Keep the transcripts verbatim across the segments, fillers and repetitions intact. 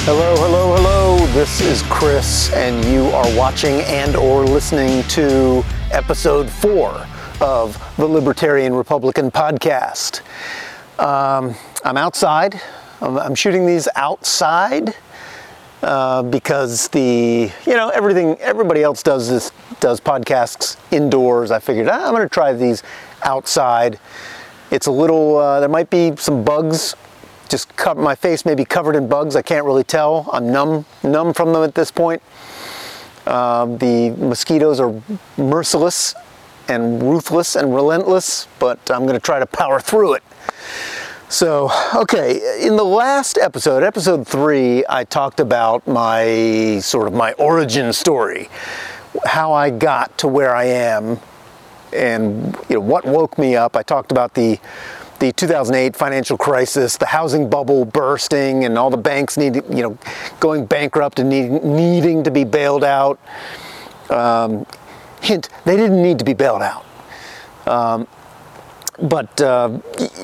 Hello, hello, hello. This is Chris, and you are watching and or listening to episode four of the Libertarian Republican Podcast. Um, I'm outside. I'm, I'm shooting these outside uh, because the, you know, everything, everybody else does this, does podcasts indoors. I figured ah, I'm going to try these outside. It's a little, uh, there might be some bugs. Just cover, my face may be covered in bugs. I can't really tell. I'm numb, numb from them at this point. Uh, the mosquitoes are merciless and ruthless and relentless, but I'm going to try to power through it. So, okay, in the last episode, episode three, I talked about my sort of my origin story, how I got to where I am, and you know what woke me up. I talked about the the two thousand eight financial crisis, the housing bubble bursting, and all the banks need, you know, going bankrupt and need, needing to be bailed out. Um, hint: they didn't need to be bailed out. Um, but uh,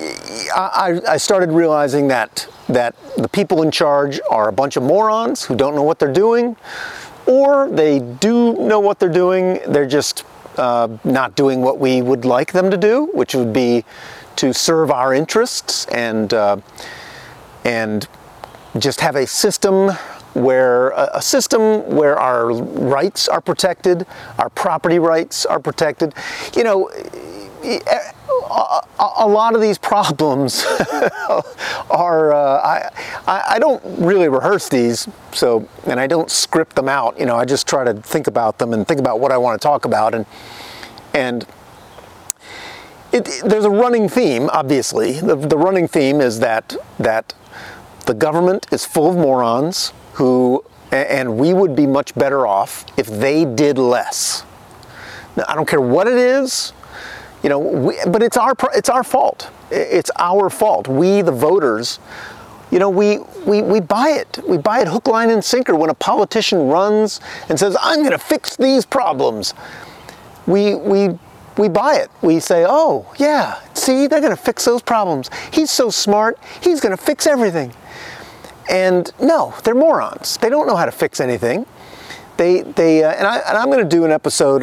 I, I started realizing that that the people in charge are a bunch of morons who don't know what they're doing, or they do know what they're doing. They're just uh, not doing what we would like them to do, which would be to serve our interests and uh, and just have a system where a system where our rights are protected, our property rights are protected. You know, a, a lot of these problems are uh, I, I don't really rehearse these, so and I don't script them out. You know, I just try to think about them and think about what I want to talk about, and and. It, there's a running theme, obviously. The, the running theme is that that the government is full of morons who, and we would be much better off if they did less. Now, I don't care what it is, you know, we, but it's our it's our fault. It's our fault. We, the voters, you know, we we we buy it. We buy it hook, line, and sinker when a politician runs and says, "I'm going to fix these problems." We we. We buy it. We say, oh, yeah, see, they're going to fix those problems. He's so smart, he's going to fix everything. And no, they're morons. They don't know how to fix anything. They, they, uh, and, I, and I'm going to do an episode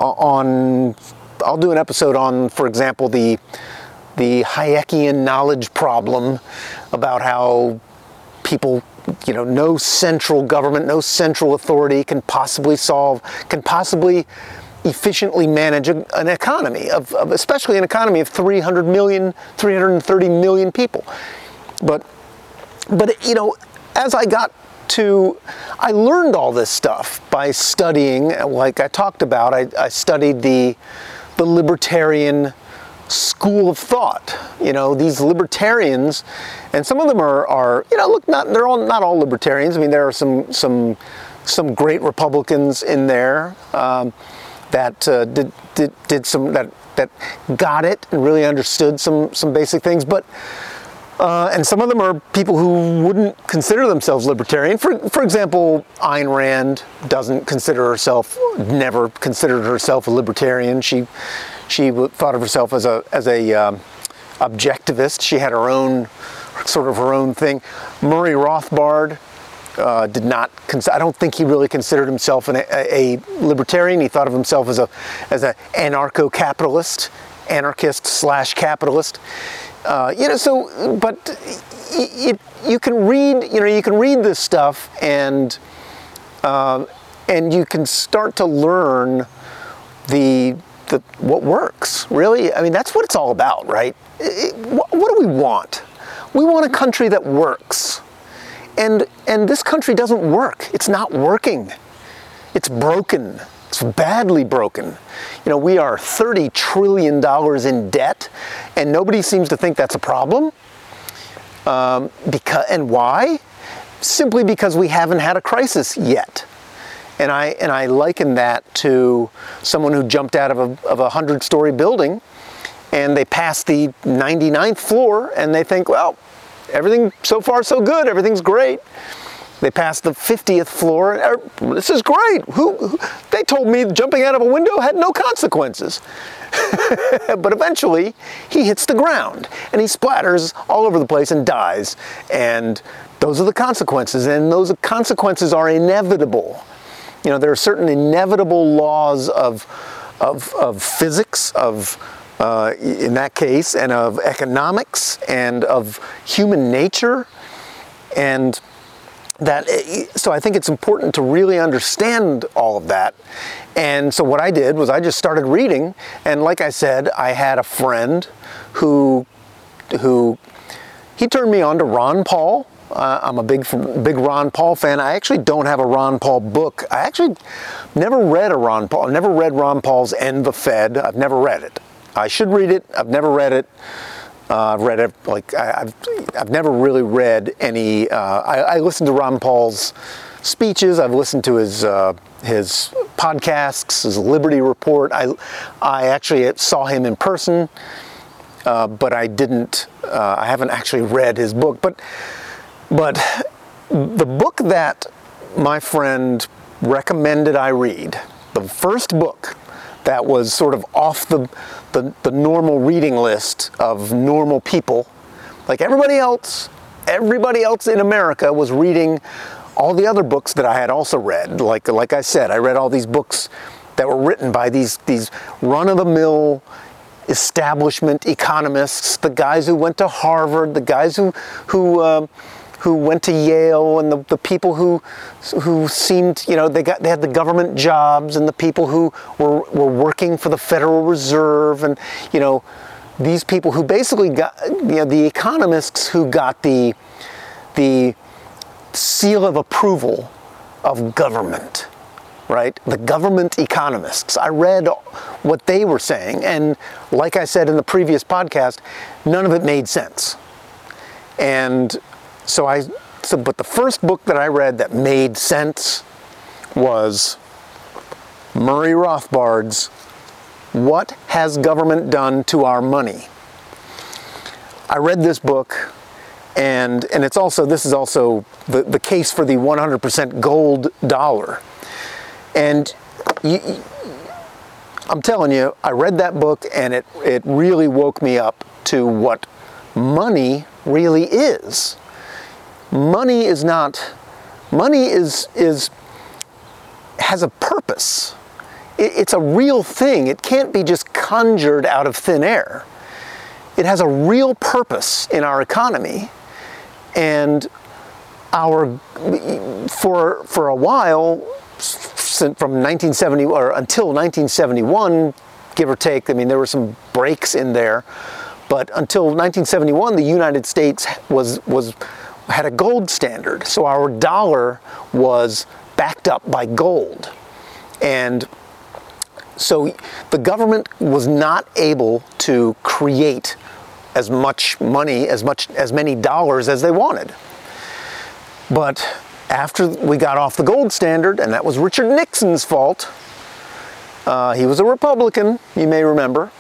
on, I'll do an episode on, for example, the, the Hayekian knowledge problem about how people, you know, no central government, no central authority can possibly solve, can possibly efficiently manage a, an economy of, of, especially an economy of three hundred million, three hundred thirty million people. But, but you know, as I got to, I learned all this stuff by studying, like I talked about, I, I studied the, the libertarian school of thought. You know, these libertarians, and some of them are, are you know, look, not, they're all, not all libertarians. I mean, there are some, some, some great Republicans in there. Um, that uh, did, did did some that that got it and really understood some some basic things, but uh, and some of them are people who wouldn't consider themselves libertarian. For for example, Ayn Rand doesn't consider herself, never considered herself a libertarian. She she thought of herself as a as a um, objectivist. She had her own sort of her own thing. Murray Rothbard. Uh, did not. Cons- I don't think he really considered himself an, a, a libertarian. He thought of himself as a as an anarcho-capitalist, anarchist slash capitalist. Uh, you know. So, but it, it, you can read. You know, you can read this stuff, and uh, and you can start to learn the the what works. Really, I mean, that's what it's all about, right? It, what, what do we want? We want a country that works. And and this country doesn't work. It's not working. It's broken. It's badly broken. You know, we are thirty trillion dollars in debt, and nobody seems to think that's a problem. Um, because and why? Simply because we haven't had a crisis yet. And I and I liken that to someone who jumped out of a of a hundred-story building, and they pass the ninety-ninth floor, and they think, well, everything so far so good, everything's great. They passed the fiftieth floor. And, this is great. Who, who? They told me jumping out of a window had no consequences. But eventually, he hits the ground, and he splatters all over the place and dies. And those are the consequences, and those consequences are inevitable. You know, there are certain inevitable laws of, of, of physics, of uh, in that case, and of economics, and of human nature, and that. So I think it's important to really understand all of that. And so what I did was I just started reading, and like I said, I had a friend who, who, he turned me on to Ron Paul. Uh, I'm a big, big Ron Paul fan. I actually don't have a Ron Paul book. I actually never read a Ron Paul. I've never read Ron Paul's End the Fed. I've never read it. I should read it. I've never read it. Uh, I've read it, like, I, I've, I've never really read any, uh, I, I listened to Ron Paul's speeches. I've listened to his, uh, his podcasts, his Liberty Report. I, I actually saw him in person, uh, but I didn't, uh, I haven't actually read his book. But, but the book that my friend recommended I read, the first book that was sort of off the, the, the normal reading list of normal people, like everybody else, everybody else in America was reading all the other books that I had also read. Like, like I said, I read all these books that were written by these, these run-of-the-mill establishment economists, the guys who went to Harvard, the guys who, who, uh, who went to Yale, and the, the people who, who seemed, you know, they got, they had the government jobs, and the people who were, were working for the Federal Reserve, and, you know, these people who basically got, you know, the economists who got the, the seal of approval of government, right? The government economists. I read what they were saying, and like I said in the previous podcast, none of it made sense. And so I, so, but the first book that I read that made sense was Murray Rothbard's What Has Government Done to Our Money? I read this book, and and it's also, this is also the, the case for the one hundred percent gold dollar. And you, I'm telling you, I read that book, and it, it really woke me up to what money really is. Money is not, money is, is, has a purpose. It, it's a real thing. It can't be just conjured out of thin air. It has a real purpose in our economy. And our, for, for a while, from nineteen seventy, or until nineteen seventy-one, give or take, I mean, there were some breaks in there, but until nineteen seventy-one, the United States was, was, had a gold standard. So our dollar was backed up by gold. And so the government was not able to create as much money, as much, as many dollars as they wanted. But after we got off the gold standard, and that was Richard Nixon's fault, uh, he was a Republican, you may remember,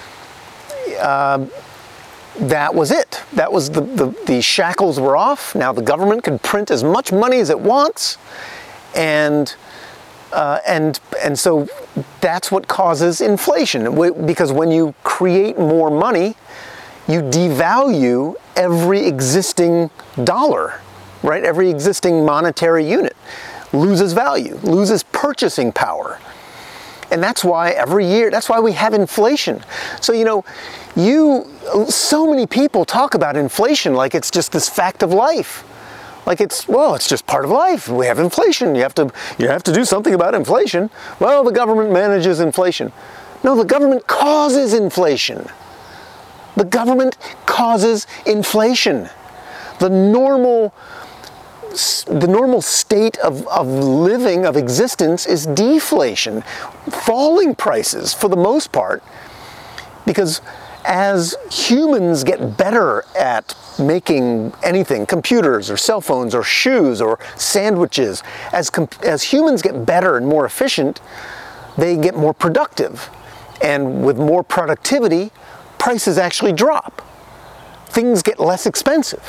uh, that was it. That was the, the, the shackles were off. Now the government can print as much money as it wants, and uh, and and so that's what causes inflation. Because when you create more money, you devalue every existing dollar, right? Every existing monetary unit loses value, loses purchasing power. And that's why every year, that's why we have inflation. So, you know, you, so many people talk about inflation like it's just this fact of life. Like it's, well, it's just part of life. We have inflation. You have to, you have to do something about inflation. Well, the government manages inflation. No, the government causes inflation. The government causes inflation. The normal, the normal state of, of living, of existence, is deflation, falling prices for the most part, because as humans get better at making anything, computers or cell phones or shoes or sandwiches, as, as humans get better and more efficient, they get more productive. And with more productivity, prices actually drop. Things get less expensive.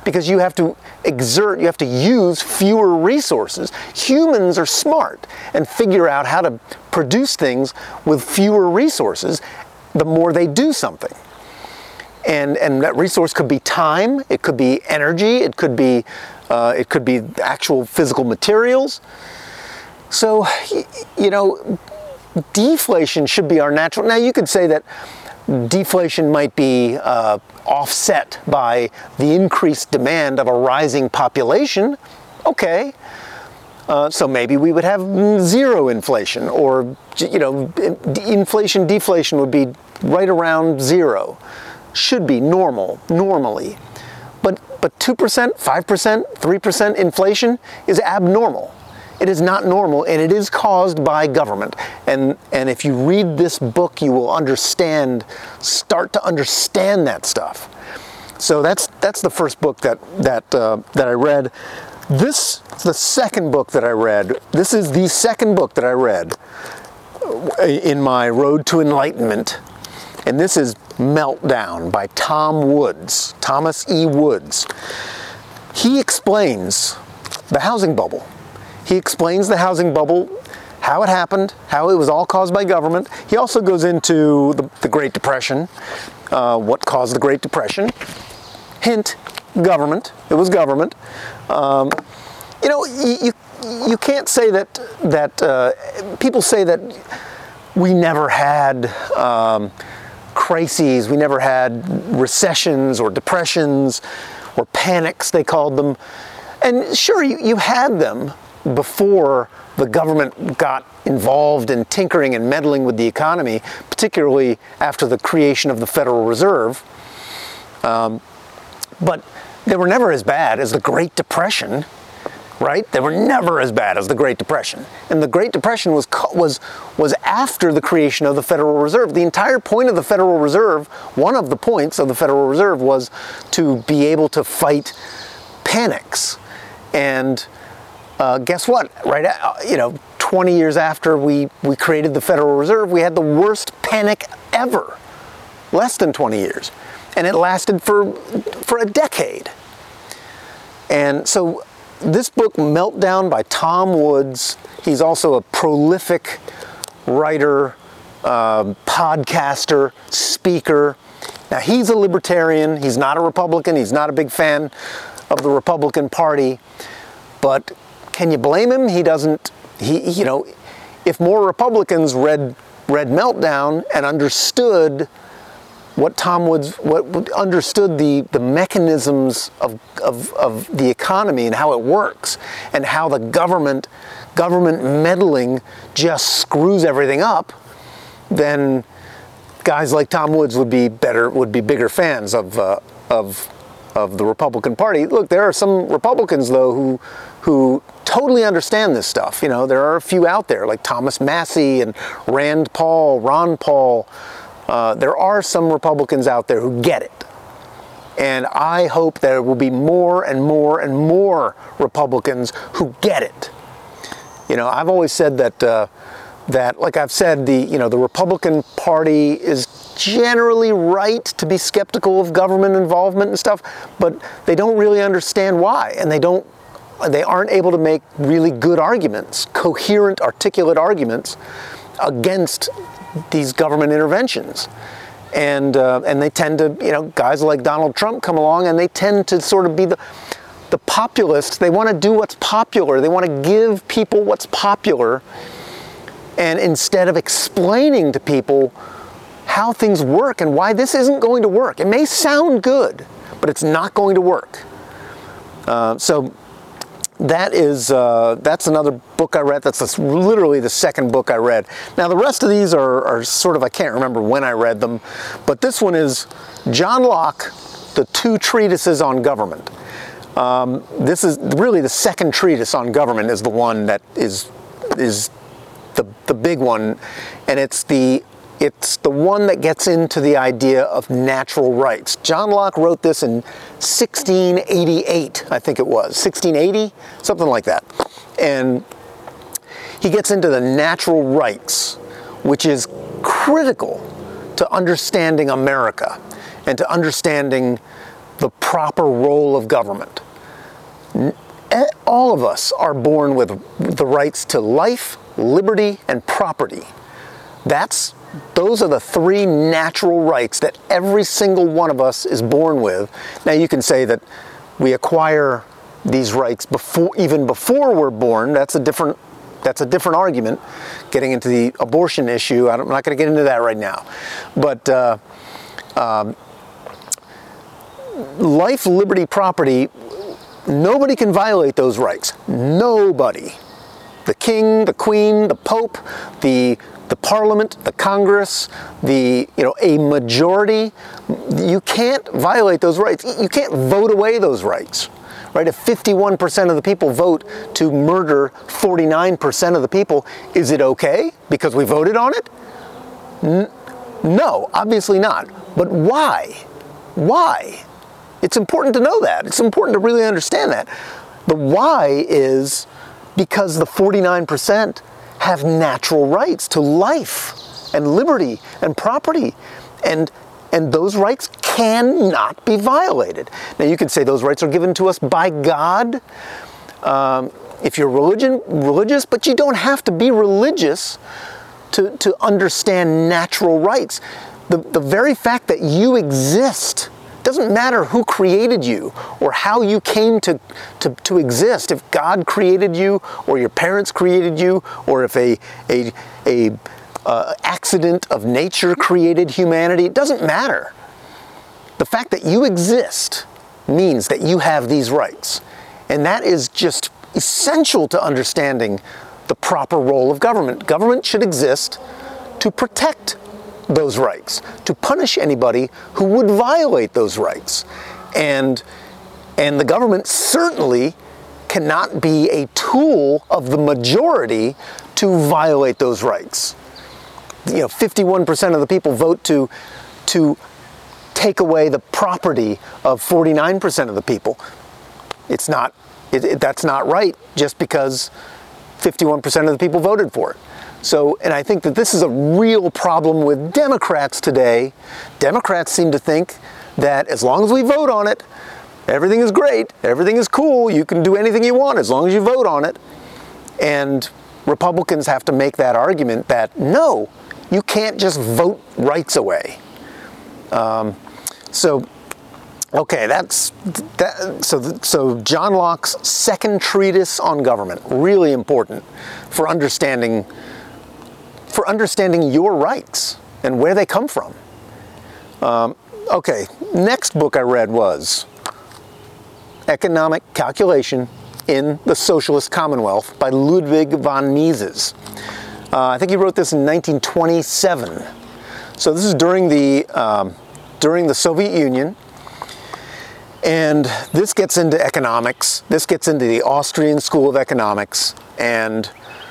because you have to exert, you have to use fewer resources. Humans are smart and figure out how to produce things with fewer resources the more they do something. And, and that resource could be time, it could be energy, it could be, uh, it could be actual physical materials. So, you know, deflation should be our natural. Now, you could say that deflation might be uh, offset by the increased demand of a rising population. Okay. Uh, so maybe we would have zero inflation, or, you know, inflation, deflation would be right around zero. Should be normal, normally. But, but two percent, five percent, three percent inflation is abnormal. It is not normal, and it is caused by government. And, and if you read this book, you will understand, start to understand that stuff. So that's, that's the first book that, that, uh, that I read. This is the second book that I read. This is the second book that I read in my road to enlightenment. And this is Meltdown by Tom Woods, Thomas E. Woods. He explains the housing bubble. He explains the housing bubble, how it happened, how it was all caused by government. He also goes into the, the Great Depression, uh, what caused the Great Depression. Hint, government. It was government. Um, you know, you, you, you can't say that, that uh, people say that we never had um, crises, we never had recessions or depressions or panics, they called them. And sure, you, you had them before the government got involved in tinkering and meddling with the economy, particularly after the creation of the Federal Reserve. Um, but they were never as bad as the Great Depression, right? They were never as bad as the Great Depression. And the Great Depression was was was after the creation of the Federal Reserve. The entire point of the Federal Reserve, one of the points of the Federal Reserve, was to be able to fight panics. And uh, guess what? Right, uh, you know, twenty years after we we created the Federal Reserve, we had the worst panic ever. Less than twenty years. And it lasted for for a decade. And so this book, Meltdown by Tom Woods, he's also a prolific writer, uh, podcaster, speaker. Now, he's a libertarian. He's not a Republican. He's not a big fan of the Republican Party. But can you blame him? He doesn't, he, you know, if more Republicans read, read Meltdown and understood what Tom Woods, what understood the, the mechanisms of, of, of the economy and how it works, and how the government, government meddling just screws everything up, then guys like Tom Woods would be better, would be bigger fans of, uh, of, of the Republican Party. Look, there are some Republicans though who, who totally understand this stuff. You know, there are a few out there like Thomas Massie and Rand Paul, Ron Paul. Uh, there are some Republicans out there who get it. And I hope there will be more and more and more Republicans who get it. You know, I've always said that, uh, that like I've said, the, you know, the Republican Party is generally right to be skeptical of government involvement and stuff, but they don't really understand why. And they don't, they aren't able to make really good arguments, coherent, articulate arguments against these government interventions. And uh, and they tend to, you know, guys like Donald Trump come along and they tend to sort of be the the populists. They want to do what's popular. They want to give people what's popular. And instead of explaining to people how things work and why this isn't going to work. It may sound good, but it's not going to work. Uh, so That is, uh, that's another book I read. That's the, literally the second book I read. Now, the rest of these are, are sort of, I can't remember when I read them, but this one is John Locke, The Two Treatises on Government. Um, this is really the second treatise on government is the one that is, is the, the big one, and it's the It's the one that gets into the idea of natural rights. John Locke wrote this in sixteen eighty-eight, I think it was, sixteen eighty, something like that. And he gets into the natural rights, which is critical to understanding America and to understanding the proper role of government. All of us are born with the rights to life, liberty, and property. That's, those are the three natural rights that every single one of us is born with. Now you can say that we acquire these rights before, even before we're born. That's a different, that's a different argument. Getting into the abortion issue, I'm not going to get into that right now. But uh, um, life, liberty, property, nobody can violate those rights. Nobody. The king, the queen, the pope, the the parliament, the Congress, the, you know, a majority, you can't violate those rights. You can't vote away those rights, right? If fifty-one percent of the people vote to murder forty-nine percent of the people, is it okay because we voted on it? N- no, obviously not. But why? Why? It's important to know that. It's important to really understand that. The why is because the forty-nine percent have natural rights to life and liberty and property, and and those rights cannot be violated. Now you can say those rights are given to us by God um, if you're religion, religious, but you don't have to be religious to, to understand natural rights. The, the very fact that you exist, doesn't matter who created you or how you came to, to, to exist. If God created you, or your parents created you, or if a, a, a uh, accident of nature created humanity, it doesn't matter. The fact that you exist means that you have these rights. And that is just essential to understanding the proper role of government. Government should exist to protect those rights, to punish anybody who would violate those rights. And, and the government certainly cannot be a tool of the majority to violate those rights. You know, fifty-one percent of the people vote to, to take away the property of forty-nine percent of the people. It's not, it, it, that's not right just because fifty-one percent of the people voted for it. So, and I think that this is a real problem with Democrats today. Democrats seem to think that as long as we vote on it, everything is great, everything is cool, you can do anything you want as long as you vote on it. And Republicans have to make that argument that, no, you can't just vote rights away. Um, so, okay, that's, that, so, so John Locke's second treatise on government, really important for understanding for understanding your rights and where they come from. Um, okay, next book I read was Economic Calculation in the Socialist Commonwealth by Ludwig von Mises. Uh, I think he wrote this in nineteen twenty-seven. So this is during the, um, during the Soviet Union. And this gets into economics. This gets into the Austrian School of Economics and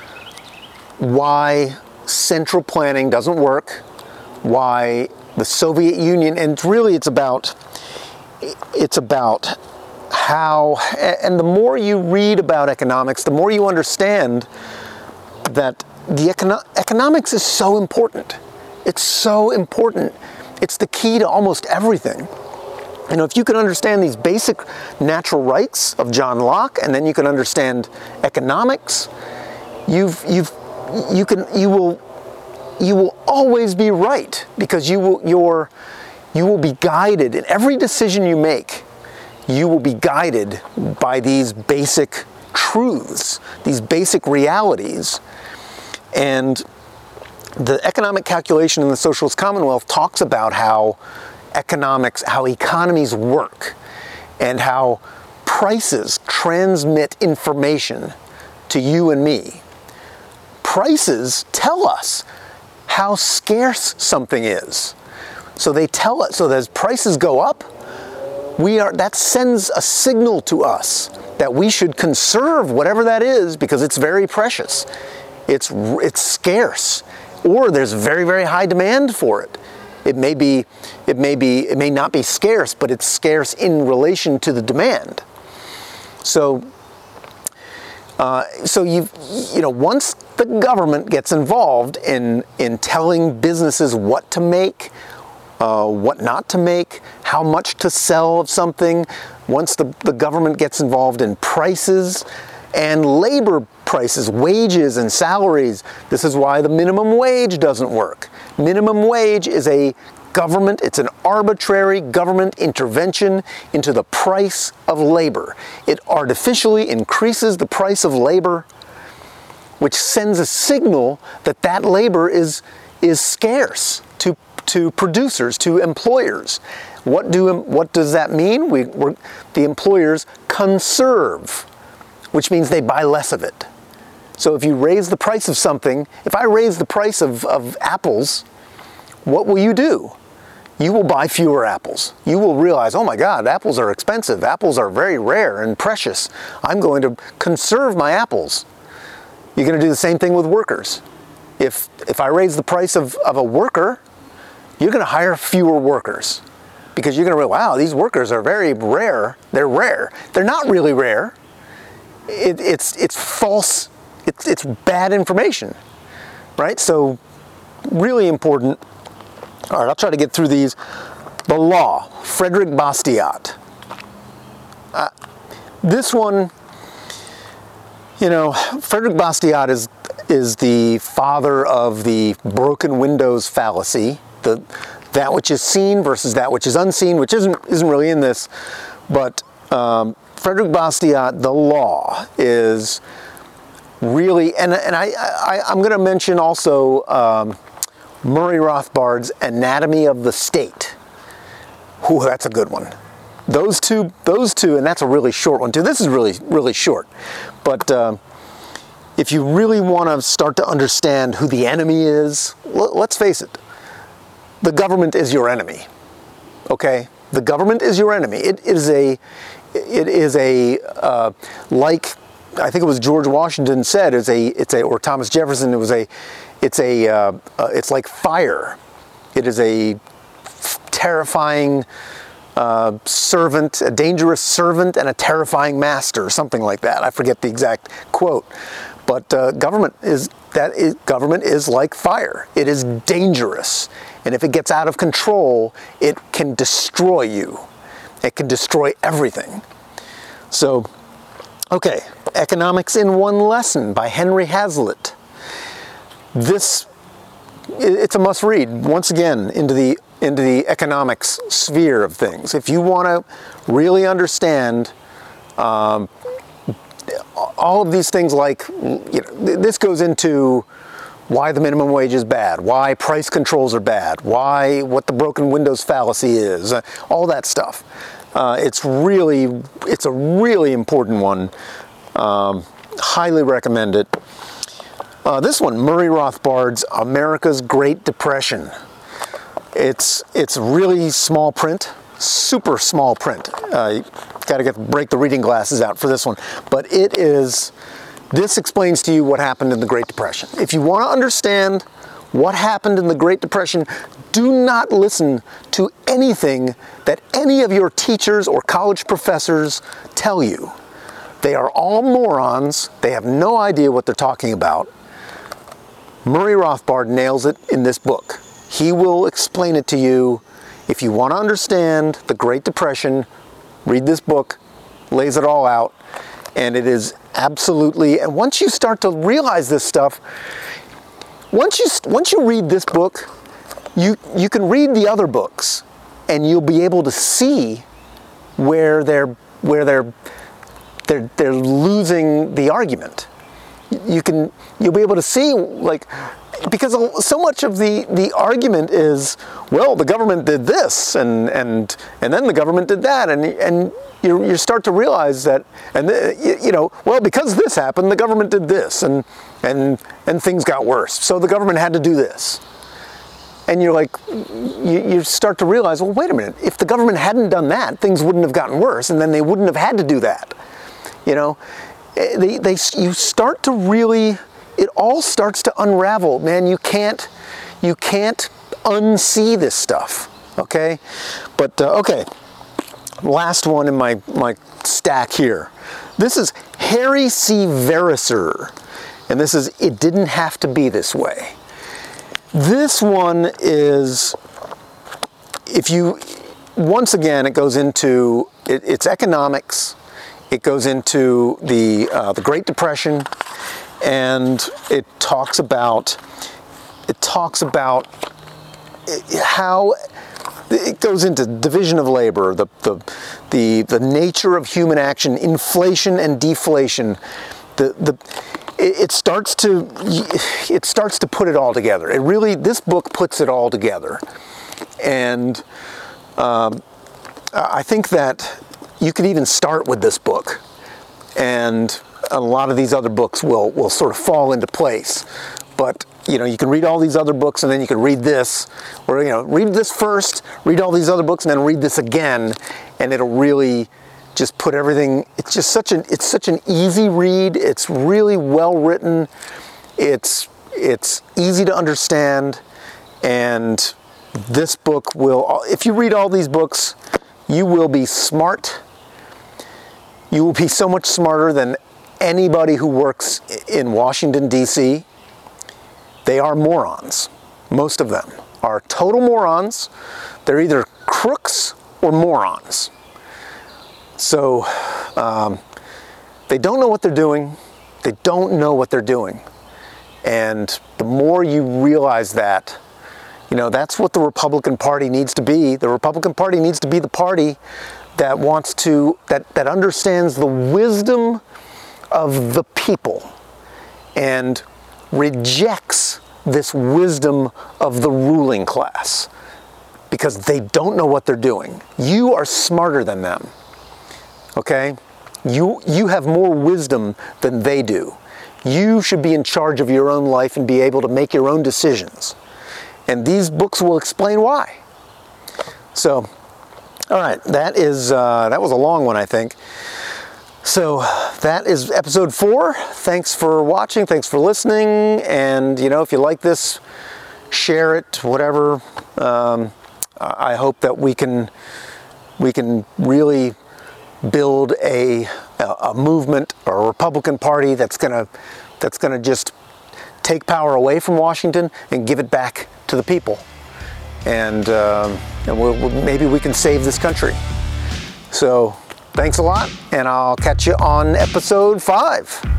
why central planning doesn't work, why the Soviet Union, and really it's about, it's about how, and the more you read about economics, the more you understand that the econo- economics is so important. It's so important. It's the key to almost everything. You know, if you can understand these basic natural rights of John Locke, and then you can understand economics, you've, you've, you can, you will, you will always be right, because you will, you're, you will be guided in every decision you make. You will be guided by these basic truths, these basic realities. And the Economic Calculation in the Socialist Commonwealth talks about how economics, how economies work, and how prices transmit information to you and me. Prices tell us how scarce something is. So they tell us, so that as prices go up, we are, that sends a signal to us that we should conserve whatever that is because it's very precious. It's, it's scarce, or there's very, very high demand for it. It may be, it may be, it may not be scarce, but it's scarce in relation to the demand. So, uh, so you, you know, once the government gets involved in in telling businesses what to make, uh, what not to make, how much to sell of something. Once the, the government gets involved in prices and labor prices, wages and salaries, this is why the minimum wage doesn't work. Minimum wage is a government, it's an arbitrary government intervention into the price of labor. It artificially increases the price of labor, which sends a signal that that labor is, is scarce to, to producers, to employers. What, do, what does that mean? We, we're, the employers conserve, which means they buy less of it. So if you raise the price of something, if I raise the price of, of apples, what will you do? You will buy fewer apples. You will realize, oh my God, apples are expensive. Apples are very rare and precious. I'm going to conserve my apples. You're going to do the same thing with workers. If, if I raise the price of, of a worker, you're going to hire fewer workers because you're going to realize, wow, these workers are very rare. They're rare. They're not really rare. It, it's, it's false. It's, it's bad information, right? So really important. All right, I'll try to get through these. The law, Frederick Bastiat. Uh, this one, you know, Frederick Bastiat is is the father of the broken windows fallacy, the that which is seen versus that which is unseen, which isn't isn't really in this, but um, Frederick Bastiat, the law is really, and and I, I I'm going to mention also. Um, Murray Rothbard's Anatomy of the State. Ooh, that's a good one. Those two, those two, and that's a really short one too. This is really, really short. But uh, if you really want to start to understand who the enemy is, l- let's face it, the government is your enemy. Okay, the government is your enemy. It is a, it is a uh, like I think it was George Washington said, it's a, it's a, or Thomas Jefferson, it was a. It's a, uh, uh, it's like fire. It is a f- terrifying uh, servant, a dangerous servant and a terrifying master, something like that. I forget the exact quote. But uh, government is, that is, government is like fire. It is dangerous. And if it gets out of control, it can destroy you. It can destroy everything. So, okay, Economics in One Lesson by Henry Hazlitt. This, it's a must read, once again, into the into the economics sphere of things. If you want to really understand um, all of these things, like, you know, this goes into why the minimum wage is bad, why price controls are bad, why, what the broken windows fallacy is, uh, all that stuff. Uh, it's really, it's a really important one. Um, highly recommend it. Uh, this one, Murray Rothbard's America's Great Depression. It's it's really small print, super small print. Uh, you got to get break the reading glasses out for this one. But it is. This explains to you what happened in the Great Depression. If you want to understand what happened in the Great Depression, do not listen to anything that any of your teachers or college professors tell you. They are all morons. They have no idea what they're talking about. Murray Rothbard nails it in this book. He will explain it to you. If you want to understand the Great Depression, read this book, lays it all out, and it is absolutely, and once you start to realize this stuff, once you once you read this book, you you can read the other books, and you'll be able to see where they're where they're they're they're losing the argument. You can, you'll be able to see, like, because so much of the, the argument is, well, the government did this, and and and then the government did that, and and you you start to realize that, and the, you know, well, because this happened, the government did this, and and and things got worse, so the government had to do this, and you're like, you, you start to realize, well, wait a minute, if the government hadn't done that, things wouldn't have gotten worse, and then they wouldn't have had to do that, you know. They, they, you start to really, it all starts to unravel. Man, you can't, you can't unsee this stuff, okay? But, uh, okay, last one in my, my stack here. This is Harry C. Verisur, and this is It Didn't Have to Be This Way. This one is, if you, once again, it goes into, it, it's economics, it goes into the, uh, the Great Depression, and it talks about, it talks about how, it goes into division of labor, the, the, the, the nature of human action, inflation and deflation, the, the, it starts to it starts to put it all together. It really, this book puts it all together, and um, I think that you could even start with this book, and a lot of these other books will will sort of fall into place. But you know, you can read all these other books, and then you can read this, or you know, read this first, read all these other books, and then read this again, and it'll really just put everything, it's just such an, it's such an easy read. It's really well written. It's, it's easy to understand. And this book will, if you read all these books, you will be smart. You will be so much smarter than anybody who works in Washington, D C They are morons. Most of them are total morons. They're either crooks or morons. So um, they don't know what they're doing. They don't know what they're doing. And the more you realize that, you know, that's what the Republican Party needs to be. The Republican Party needs to be the party that wants to, that, that understands the wisdom of the people and rejects this wisdom of the ruling class because they don't know what they're doing. You are smarter than them. Okay? You, you have more wisdom than they do. You should be in charge of your own life and be able to make your own decisions. And these books will explain why. So, all right, that is, uh, that was a long one, I think. So that is episode four. Thanks for watching. Thanks for listening. And, you know, if you like this, share it, whatever. Um, I hope that we can, we can really build a, a movement or a Republican Party that's gonna that's gonna just take power away from Washington and give it back to the people, and, um, and we'll, we'll, maybe we can save this country. So thanks a lot, and I'll catch you on episode five.